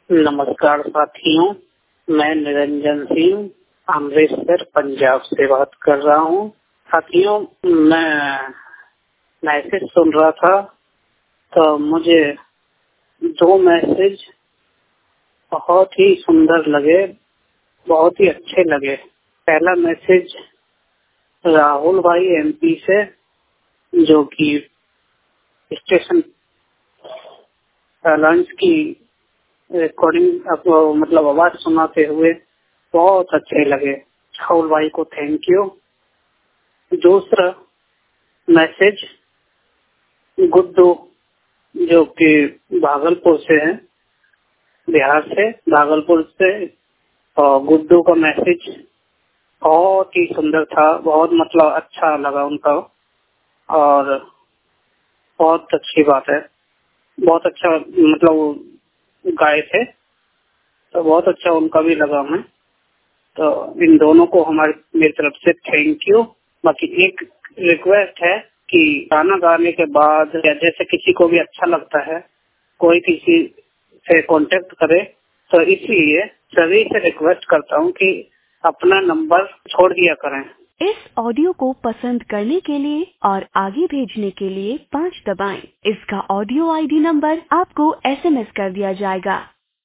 नमस्कार साथियों, मैं निरंजन सिंह अमृतसर पंजाब से बात कर रहा हूँ। साथियों, मैं मैसेज सुन रहा था तो मुझे दो मैसेज बहुत ही सुंदर लगे, बहुत ही अच्छे लगे। पहला मैसेज राहुल भाई एमपी से, जो कि स्टेशन लंच की रिकॉर्डिंग मतलब आवाज सुनाते हुए बहुत अच्छे लगे। राहुल भाई को थैंक यू। दूसरा मैसेज गुड्डू, जो कि भागलपुर से है, बिहार से भागलपुर से, और गुड्डू का मैसेज बहुत ही सुंदर था, बहुत मतलब अच्छा लगा उनका, और बहुत अच्छी बात है, बहुत अच्छा मतलब गाए थे, तो बहुत अच्छा उनका भी लगा हमें। तो इन दोनों को मेरी तरफ से थैंक यू। बाकी एक रिक्वेस्ट है कि गाना गाने के बाद या जैसे किसी को भी अच्छा लगता है, कोई किसी से कांटेक्ट करे, तो इसलिए सभी से रिक्वेस्ट करता हूँ कि अपना नंबर छोड़ दिया करें। इस ऑडियो को पसंद करने के लिए और आगे भेजने के लिए 5 दबाएं। इसका ऑडियो आईडी नंबर आपको SMS कर दिया जाएगा।